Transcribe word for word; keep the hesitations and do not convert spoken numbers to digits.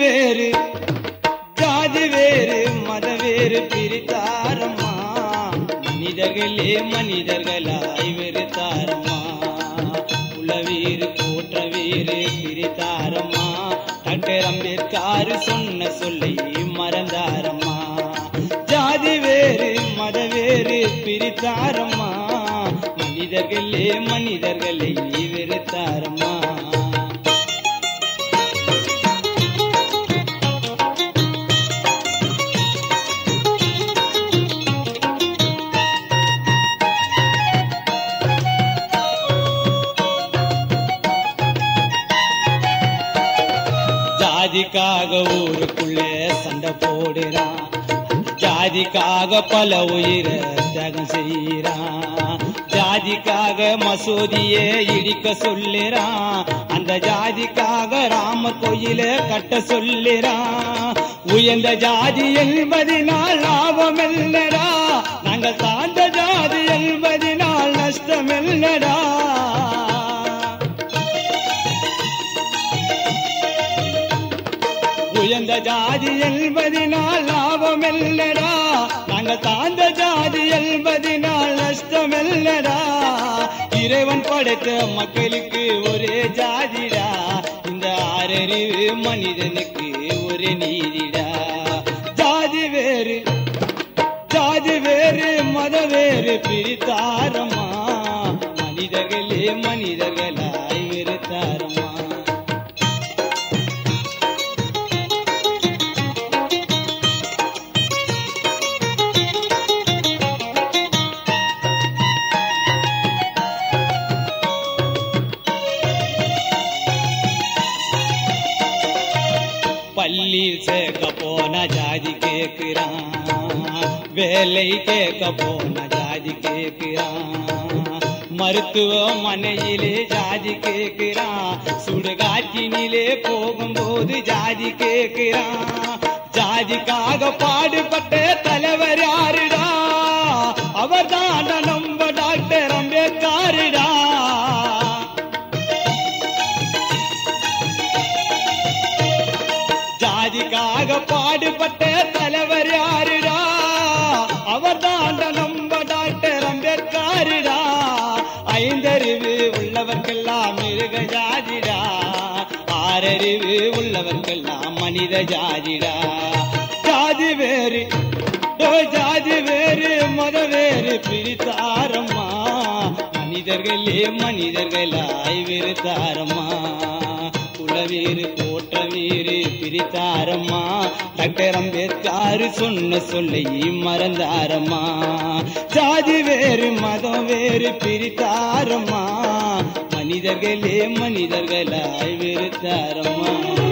வேறு ஜாதி வேறு மத வேறு பிரித்தாரம்மா மனிதர்களே மனிதர்களாய் வெறுத்தாரம்மா குலவீறு போற்ற வீறு பிரித்தாரம்மா டாக்டர் அம்பேத்கர் சொன்ன சொல்லை மறந்தாரம்மா ஜாதி வேறு மத வேறு பிரித்தாரம்மா மனிதர்களே மனிதர்களை வெறுத்தாரம்மா ஜாதிக்காக ஊருக்குள்ளே சண்டை போடுறான் ஜாதிக்காக பல உயிரை தியாகம் செய்யறான் ஜாதிக்காக மசூதியே இடிக்க சொல்லுறான் அந்த ஜாதிக்காக ராம கோயில கட்ட சொல்லுறான் உயர்ந்த ஜாதி என்பதினால் லாபம் இல்லடா நாங்கள் தாழ்ந்த ஜாதி என்பதினால் நஷ்டம் இல்லடா உயர்ந்த ஜாதி என்பதினால் லாபம் இல்லடா நாங்கள் தாழ்ந்த ஜாதி என்பதினால் நஷ்டம் இல்லடா இறைவன் படைத்த மக்களுக்கு ஒரே ஜாதிடா இந்த ஆறறிவு மனிதனுக்கு ஒரே நீதிடா ஜாதி வேறு ஜாதி வேறு மத வேறு பிரித்தாரம்மா மனிதர்களே மனிதர்களாய் வெறுத்தாரம்மா பள்ளியில் சேர்க்க போன ஜாதி கேட்கிறான் வேலை கேட்க போன ஜாதி கேட்கிறான் மருத்துவமனையிலே ஜாதி கேட்கிறான் சுடுகாட்டினிலே போகும்போது ஜாதி கேட்கிறான் ஜாதிக்காக பாடுபட்ட தலைவர் யாருடா அவர் தான் நம்ம டாக்டர் அம்பேத்கர்டா ஜாதிக்காக பாடுபட்ட தலைவர் யாருடா அவர் தான் நம்ம டாக்டர் அம்பேத்கர்டா ஐந்தறிவு உள்ளவர்க்கெல்லாம் மிருக ஜாதிடா ஆறறிவு உள்ளவர்க்கெல்லாம் மனித ஜாதிடா ஜாதி வேறு ஜாதி வேறு மத வேறு பிரித்தாரம்மா மனிதர்களே மனிதர்களாய் வெறுத்தாரம்மா குலவீறு போற்ற வீறு பிரித்தாரம்மா டாக்டர் அம்பேத்கர் சொன்ன சொல்லை மறந்தாரம்மா ஜாதி வேறு மதம் வேறு பிரித்தாரம்மா மனிதர்களே மனிதர்களாய் வெறுத்தாரம்மா